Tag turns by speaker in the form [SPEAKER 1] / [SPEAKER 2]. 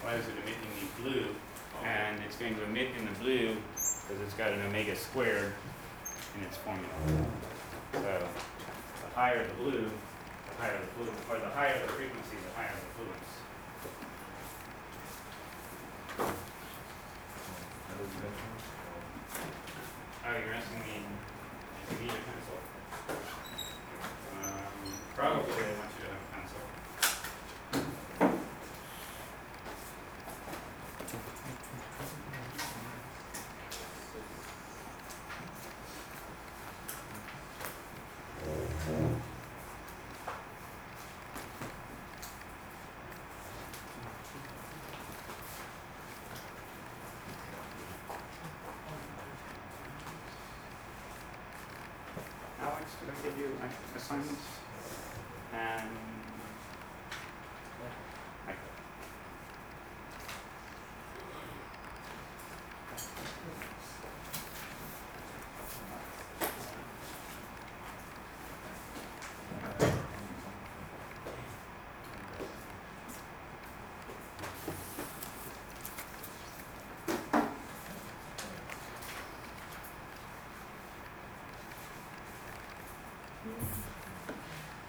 [SPEAKER 1] why is it emitting the blue? And it's going to emit in the blue because it's got an omega squared in its formula. So the higher the blue, the higher the fluence, or the higher the frequency, the higher the fluence. Oh, you're asking me if you need a pencil? Probably they want you to have a pencil. Alex, did I give you assignments? And